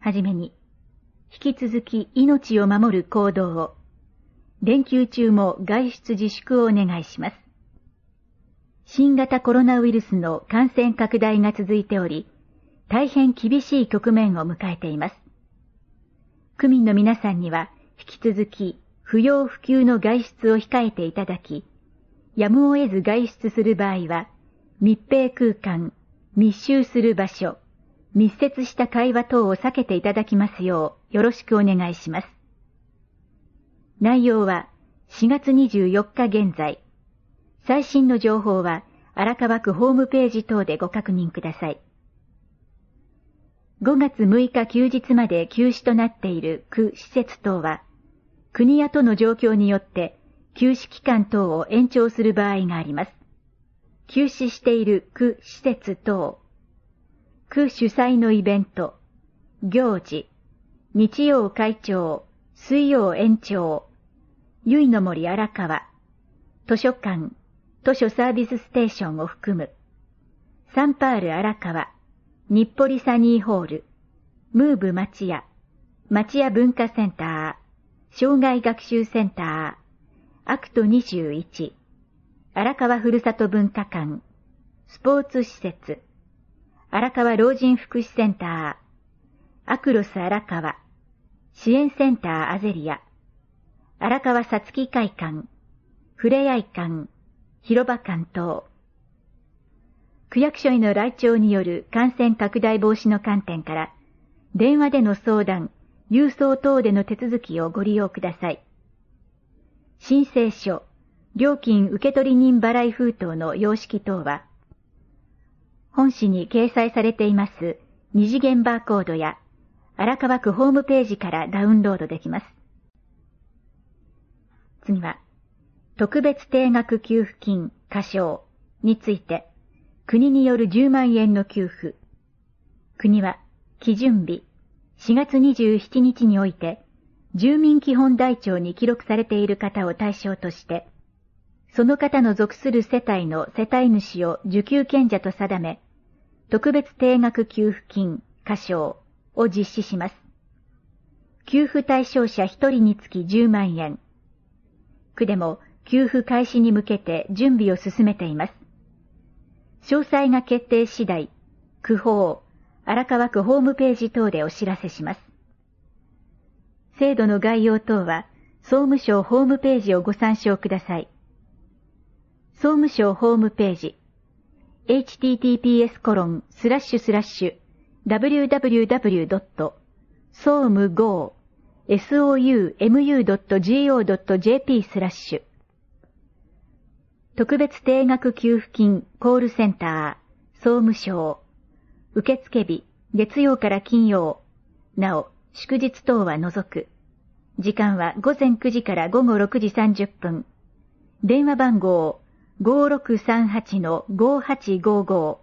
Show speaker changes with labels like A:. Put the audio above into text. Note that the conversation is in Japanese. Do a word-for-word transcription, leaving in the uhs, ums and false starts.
A: はじめに、引き続き命を守る行動を、連休中も外出自粛をお願いします。新型コロナウイルスの感染拡大が続いており、大変厳しい局面を迎えています。区民の皆さんには引き続き不要不急の外出を控えていただき、やむを得ず外出する場合は、密閉空間、密集する場所、密接した会話等を避けていただきますようよろしくお願いします。内容はしがつにじゅうよっか現在、最新の情報は荒川区ホームページ等でご確認ください。ごがつむいか休日まで休止となっている区施設等は、国や都の状況によって休止期間等を延長する場合があります。休止している区施設等、区主催のイベント、行事、日曜会長、水曜延長、ゆいの森荒川、図書館、図書サービスステーションを含む、サンパール荒川、日暮里サニーホール、ムーブ町屋、町屋文化センター、障害学習センター、アクトにじゅういち、荒川ふるさと文化館、スポーツ施設、荒川老人福祉センター、アクロス荒川、支援センターアゼリア、荒川さつき会館、ふれあい館、広場館等。区役所への来庁による感染拡大防止の観点から、電話での相談、郵送等での手続きをご利用ください。申請書、料金受取人払い封筒の様式等は、本紙に掲載されています二次元バーコードや荒川区ホームページからダウンロードできます。次は、特別定額給付金過少について、国によるじゅうまんえんの給付。国は、基準日しがつにじゅうしちにちにおいて、住民基本台帳に記録されている方を対象として、その方の属する世帯の世帯主を受給権者と定め、特別定額給付金過少を実施します。給付対象者ひとりにつきじゅうまんえん。区でも給付開始に向けて準備を進めています。詳細が決定次第、区法、荒川区ホームページ等でお知らせします。制度の概要等は、総務省ホームページをご参照ください。総務省ホームページ、エイチティーティーピーエスコロンスラッシュスラッシュダブリューダブリューダブリュードットソームゴーソームドットジーオードットジェーピースラッシュ特別定額給付金コールセンター総務省受付日月曜から金曜なお祝日等は除く時間はごぜんくじからごごろくじさんじゅっぷん電話番号 ごーろくさんはちのごーはちごーごー